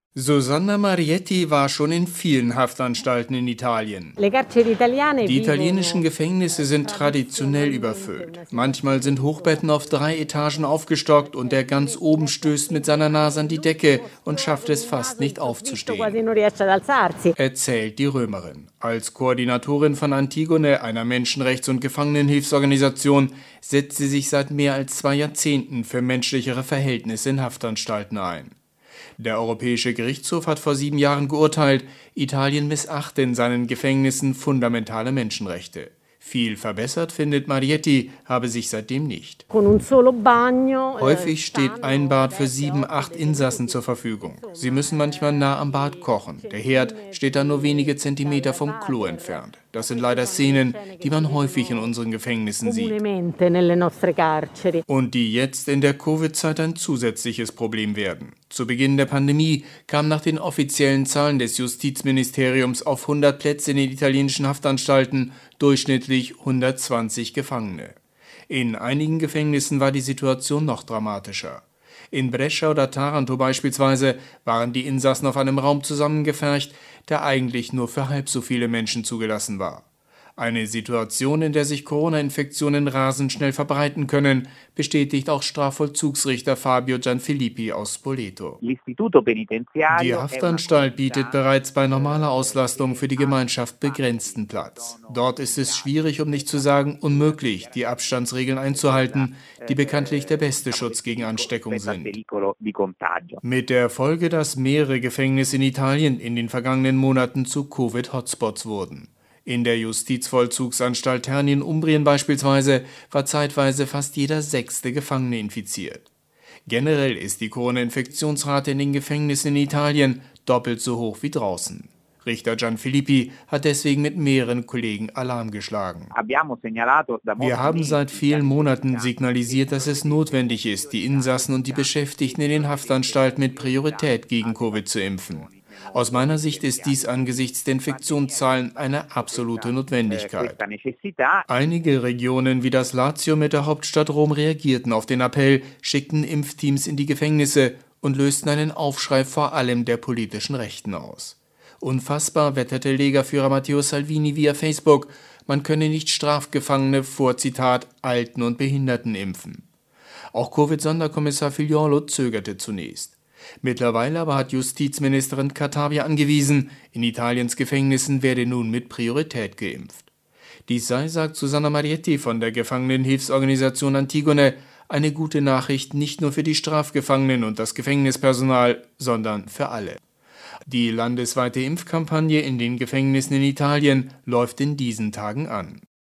Susanna Marietti war schon in vielen Haftanstalten in Italien. Die italienischen Gefängnisse sind traditionell überfüllt. Manchmal sind Hochbetten auf 3 Etagen aufgestockt und der ganz oben stößt mit seiner Nase an die Decke und schafft es fast nicht aufzustehen, erzählt die Römerin. Als Koordinatorin von Antigone, einer Menschenrechts- und Gefangenenhilfsorganisation, setzt sie sich seit mehr als 2 Jahrzehnten für menschlichere Verhältnisse in Haftanstalten ein. Der Europäische Gerichtshof hat vor 7 Jahren geurteilt, Italien missachte in seinen Gefängnissen fundamentale Menschenrechte. Viel verbessert, findet Marietti, habe sich seitdem nicht. Häufig steht ein Bad für 7, 8 Insassen zur Verfügung. Sie müssen manchmal nah am Bad kochen. Der Herd steht dann nur wenige Zentimeter vom Klo entfernt. Das sind leider Szenen, die man häufig in unseren Gefängnissen sieht. Und die jetzt in der Covid-Zeit ein zusätzliches Problem werden. Zu Beginn der Pandemie kamen nach den offiziellen Zahlen des Justizministeriums auf 100 Plätze in den italienischen Haftanstalten durchschnittlich 120 Gefangene. In einigen Gefängnissen war die Situation noch dramatischer. In Brescia oder Taranto beispielsweise waren die Insassen auf einem Raum zusammengefercht, der eigentlich nur für halb so viele Menschen zugelassen war. Eine Situation, in der sich Corona-Infektionen rasend schnell verbreiten können, bestätigt auch Strafvollzugsrichter Fabio Gianfilippi aus Spoleto. Die Haftanstalt bietet bereits bei normaler Auslastung für die Gemeinschaft begrenzten Platz. Dort ist es schwierig, um nicht zu sagen unmöglich, die Abstandsregeln einzuhalten, die bekanntlich der beste Schutz gegen Ansteckung sind. Mit der Folge, dass mehrere Gefängnisse in Italien in den vergangenen Monaten zu Covid-Hotspots wurden. In der Justizvollzugsanstalt Terni in Umbrien beispielsweise war zeitweise fast jeder 6. Gefangene infiziert. Generell ist die Corona-Infektionsrate in den Gefängnissen in Italien doppelt so hoch wie draußen. Richter Gianfilippi hat deswegen mit mehreren Kollegen Alarm geschlagen. Wir haben seit vielen Monaten signalisiert, dass es notwendig ist, die Insassen und die Beschäftigten in den Haftanstalten mit Priorität gegen Covid zu impfen. Aus meiner Sicht ist dies angesichts der Infektionszahlen eine absolute Notwendigkeit. Einige Regionen wie das Lazio mit der Hauptstadt Rom reagierten auf den Appell, schickten Impfteams in die Gefängnisse und lösten einen Aufschrei vor allem der politischen Rechten aus. Unfassbar wetterte Lega-Führer Matteo Salvini via Facebook, man könne nicht Strafgefangene vor, Zitat, Alten und Behinderten impfen. Auch Covid-Sonderkommissar Figliuolo zögerte zunächst. Mittlerweile aber hat Justizministerin Cartabia angewiesen, in Italiens Gefängnissen werde nun mit Priorität geimpft. Dies sei, sagt Susanna Marietti von der Gefangenenhilfsorganisation Antigone, eine gute Nachricht nicht nur für die Strafgefangenen und das Gefängnispersonal, sondern für alle. Die landesweite Impfkampagne in den Gefängnissen in Italien läuft in diesen Tagen an.